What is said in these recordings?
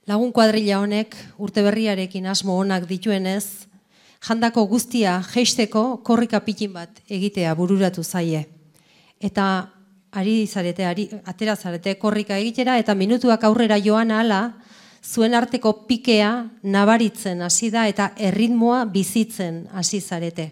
Lagun kuadrilla honek urte berriarekin asmo onak dituenez, jandako guztia jeisteko korrika pitin bat egitea bururatu zaie. Eta atera zarete korrika egitera eta minutuak aurrera joan ahala, zuen arteko pikea nabaritzen hasi da eta erritmoa bizitzen hasi zarete.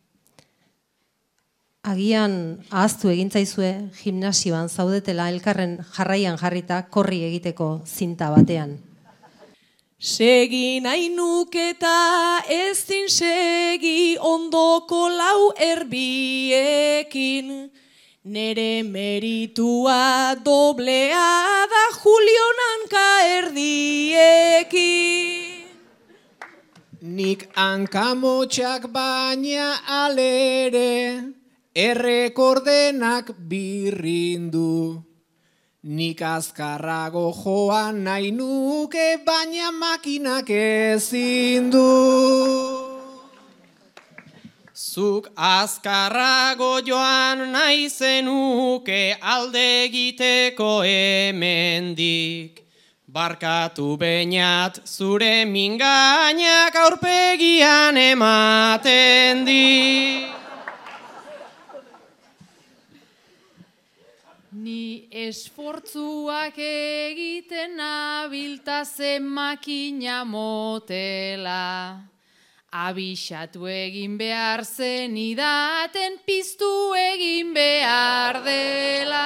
Agian ahaztu egintzaizue gimnasioan zaudetela elkarren jarraian jarrita korri egiteko zinta batean. Segi nahi nuketa ezin segi ondoko lau erbiekin. Nere meritua doblea da Julion hanka erdiekin. Nik hankamotxak baina alere, errekordenak birrindu. Nik azkarrago joan nahi nuke, baina makinak ezin du. Zuk azkarrago joan nahi zenuke alde egiteko hemendik. Barkatu beinat zure mingainak aurpegian ematen dik. Ni esfortzuak egiten nabilta zen makina motela. Abixatu egin behar zen idaten piztu egin behar dela.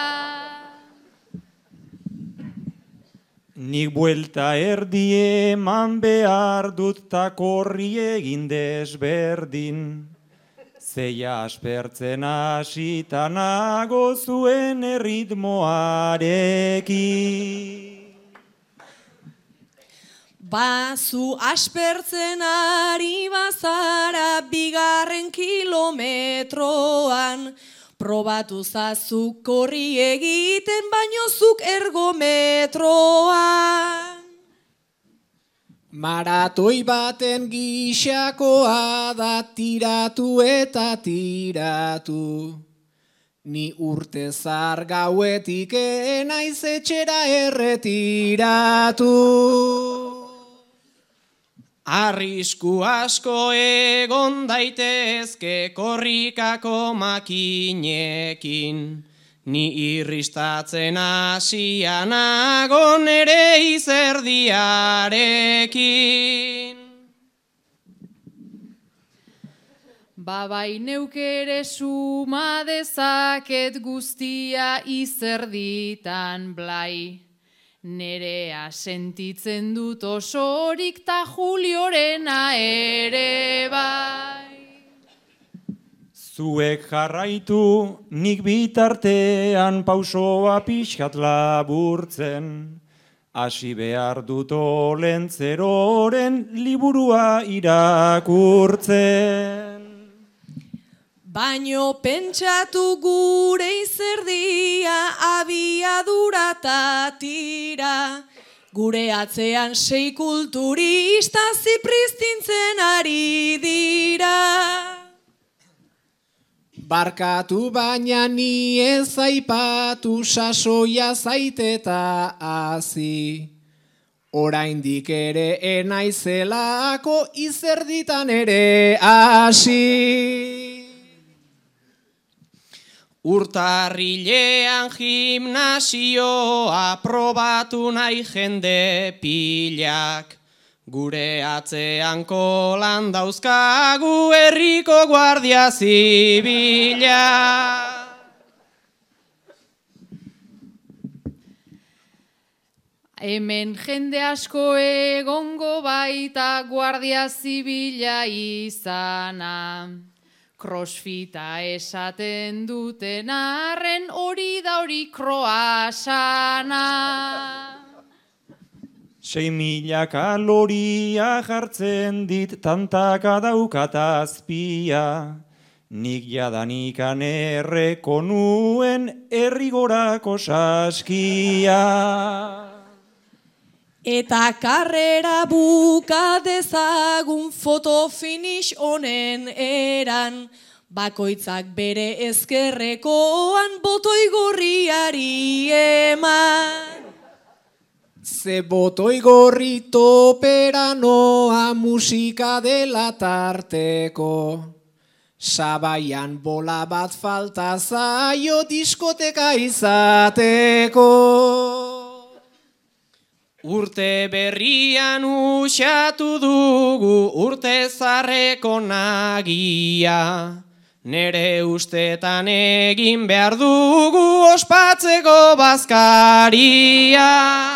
Nik buelta erdi eman behar dut ta korri egin desberdin. Zeia aspertzen hasita nago zuen erritmoarekin. Bazu aspertzen ari bazara bigarren kilometroan. Probatu zazuk korri egiten baino zuk ergometroan. Maratoi baten gixakoa da tiratu eta tiratu. Ni urte zar gauetik enaiz etxera erretiratu. Arrisku asko egon daitezke korrikako makinekin. Ni irristatzen hasia nago nere izerdiarekin. Bai neuk ere suma dezaket guztia izerditan blai. Nerea sentitzen dut osorik ta Juliorena ere bai. Zuek jarraitu, nik bitartean pausoa pixkat laburtzen. Hasi behar dut olentzeroren liburua irakurtzen. Baino pentsatu gure izerdia abiadura ta tira. Gure atzean 6 kulturista zipristintzen ari dira. Barkatu baina ni ez aipatu sasoia zaiteta hazi. Oraindik ere enaizelako izerditan ere hasi. Urtarrilean gimnasioa probatu nahi jende pilak. Gure atzean kolan dauzkagu herriko guardia zibila. Hemen jende asko egongo baita guardia zibila izana. Crossfita esaten duten arren hori da hori kroasana. 6.000 kaloria jartzen dit tantaka daukat azpia. Nik jadanikan erreko nuen errigorako saskia. Eta karrera buka dezagun fotofinish honen eran. Bakoitzak bere ezkerrekoan botoi gorriari eman. Ze botoi gorri topera noa musika dela tarteko. Sabaian bola bat falta zaio diskoteka izateko. Urte berrian usatu dugu urte zarreko nagia. Nere ustetan egin behar dugu ospatzeko bazkaria.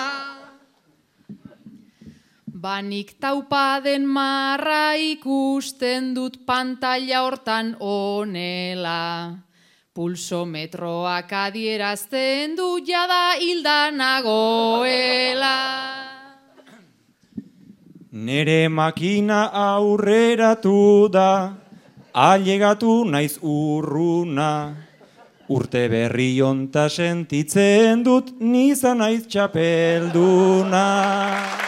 Banik taupaden marra ikusten dut pantalla hortan onela. Pulsometroak adierazten du jada hilda nagoela. Nere makina aurreratu da, ailegatu naiz urruna. Urte berri onta sentitzen dut, nizan naiz txapelduna.